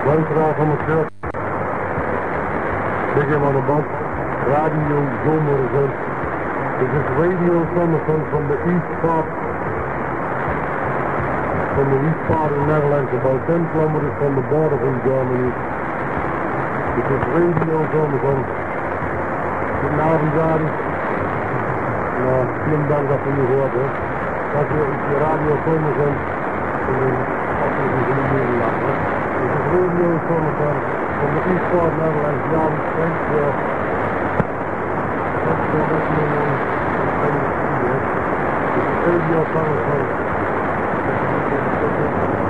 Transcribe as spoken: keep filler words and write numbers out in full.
Luisteraar van het veld. Dik hem aan de band. Radio Zomerzon. Dit is Radio Zomerzon van de East Part. Van de East Part in Nederland, about ten kilometers from the border from Germany. Dit is Radio Zomerzon. Goedenavond, Jari. Nou, vielen dank dat u me hoort, hè. Dat is de Radio Zomerzon. In de aflevering van de Nederland, hè. Dit is Radio Zomerzon. Van de East Part Nederland, Jari. Thanks for... Thanks for listening in. Dit is Radio Zomerzon.